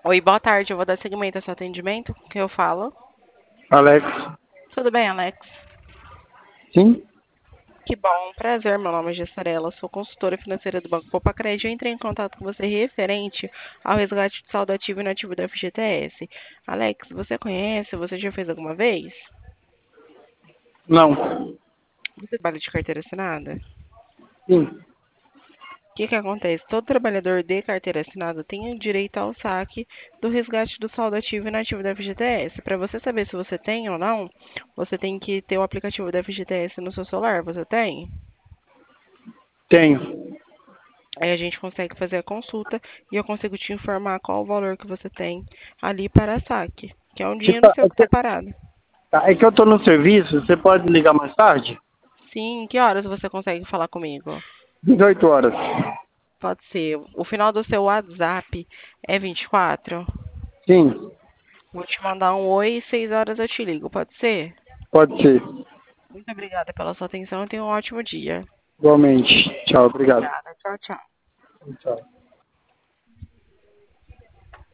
Oi, boa tarde. Eu vou dar seguimento ao seu atendimento. Com quem eu falo? Alex, Tudo bem, Alex? sim? Que bom, prazer. Meu nome é Gessarela, sou consultora financeira do Banco Popacred. Eu entrei em contato com você referente ao resgate de saldo ativo e inativo da FGTS. Alex, você conhece? Você já fez alguma vez? Não. Você trabalha de carteira assinada? Sim. O que que acontece? Todo trabalhador de carteira assinada tem o direito ao saque do resgate do saldo ativo e inativo da FGTS. Para você saber se você tem ou não, você tem que ter o aplicativo da FGTS no seu celular. Você tem? Tenho. Aí a gente consegue fazer a consulta e eu consigo te informar qual o valor que você tem ali para saque, que é um Tipo, dinheiro seu que está parado. é que eu tô no serviço, você pode ligar mais tarde? Sim, que horas você consegue falar comigo? 18 horas. Pode ser. O final do seu WhatsApp é 24? Sim, Vou te mandar um oi e 6 horas eu te ligo, pode ser? pode ser. Muito obrigada pela sua atenção e tenha um ótimo dia. Igualmente. Tchau, obrigado. Obrigada. Tchau, tchau. Tchau.